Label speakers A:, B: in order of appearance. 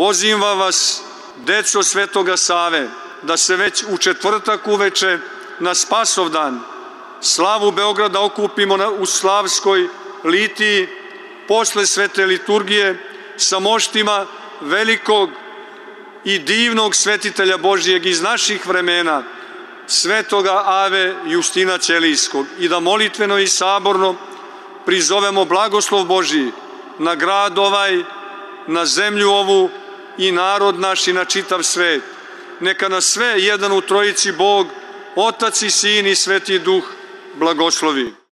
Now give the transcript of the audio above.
A: Pozivam vas, deco Svetoga Save, da se već u četvrtak uveče na Spasovdan slavu Beograda okupimo u Slavskoj litiji posle svete liturgije sa moštima velikog i divnog svetitelja Božijeg iz naših vremena, Svetoga Ave Justina Ćelijskog, i da molitveno i saborno prizovemo blagoslov Božiji na grad ovaj, na zemlju ovu i narod naš i na čitav svet. Neka nas sve jedan u Trojici Bog, Otac i Sin i Sveti Duh blagoslovi.